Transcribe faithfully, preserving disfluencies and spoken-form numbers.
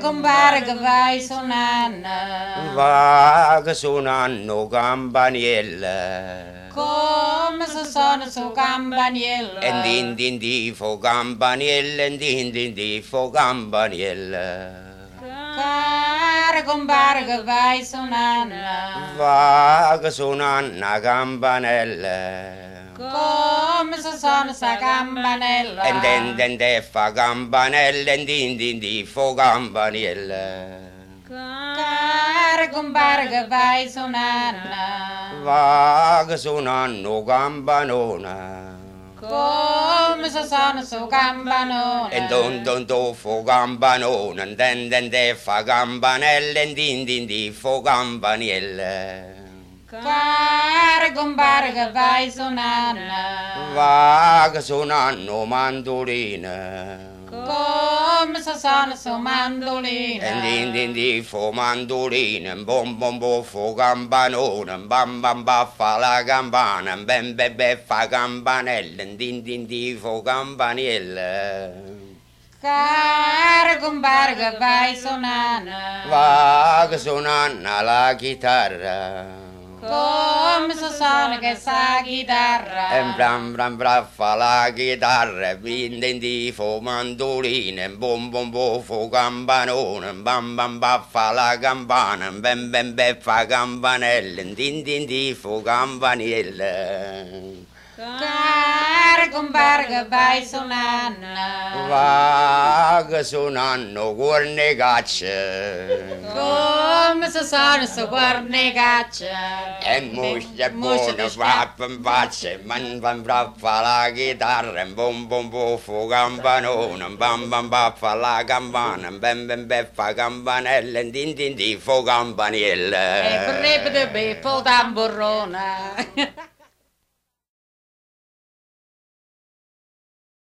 compare che vai suonando, va che suonano campanielle, come se suona su campanello, e din din di fo campanielle, e din din di fo campanielle. care compare che vai suonando, Va che suonano campanelle, come se suona sta campanella, e den den de fa campanelle, e din din di fo campanielle. care compare che vai suonando, Va che suonano campanona, come se suona su campanone, e don don do fo campanona, e den den de fa campanelle, e din din di fo campanielle. care compare che vai suonando, Va che suonano mandoline, come se suona su mandolina, e din din di fo mandoline, bom bom bo fo campanone, bam bam ba fa la campana, ben be be fa campanelle, din din di fo campanelle. care compare che vai suonando, Va che suonano la chitarra, come se suona che sa chitarra, e bram bram bram fa la chitarra, din din di fo mandoline, bom bom bo fo campanone, bam bam ba fa la campana, ben ben be fa campanelle, din din di fo campanelle. care compare che vai suonando, Va che suonano cornicacce, come se suona su cornicaccia, e musce buone fappen facce, man bam bram fa la chitarra, bom bom bo fo campanone, bam bam ba fa la campana, ben ben be fa campanelle, din din di fo e campanelle. correbe de be po tamburrona.